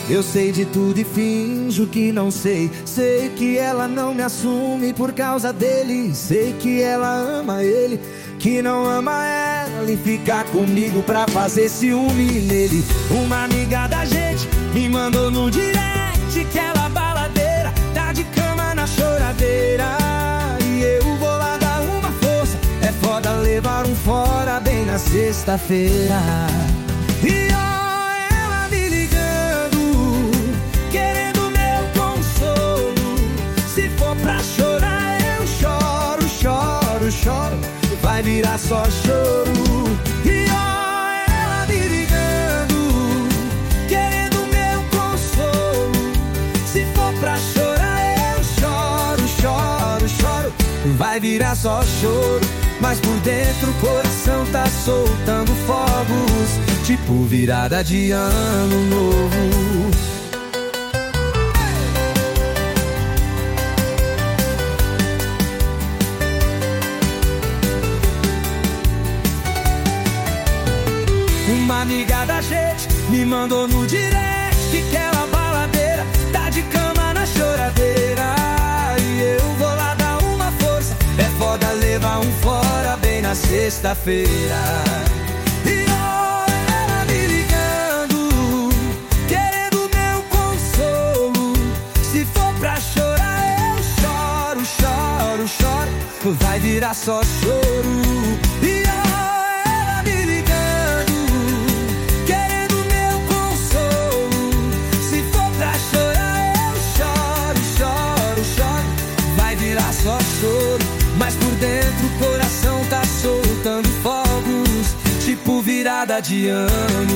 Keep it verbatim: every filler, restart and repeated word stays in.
Eu sei de tudo e finjo que não sei. Sei que ela não me assume por causa dele. Sei que ela ama ele, que não ama ela, e fica comigo pra fazer ciúme nele. Uma amiga da gente me mandou no direct que ela baladeira, tá de cama na choradeira. E eu vou lá dar uma força. É foda levar um fora bem na sexta-feira. E ó, ela me ligando, querendo meu consolo. Se for pra chorar eu choro, choro, choro. Vai virar só choro. E ó, ela me ligando, querendo meu consolo. Se for pra chorar eu choro, choro, choro. Vai virar só choro. Mas por dentro o coração tá soltando fogos, tipo virada de ano novo. Uma amiga da gente me mandou no direct que ela baladeira, tá de cama na choradeira. E eu vou lá dar uma força. É foda levar um fora bem na sexta-feira. E ó, ela me ligando, querendo meu consolo. Se for pra chorar eu choro, choro, choro. Vai virar só choro. E ó, ela me ligando, querendo meu consolo. Se for pra chorar eu choro, choro, choro. Vai virar só choro. Mas por dentro o coração tá soltando fogos, tipo virada de ano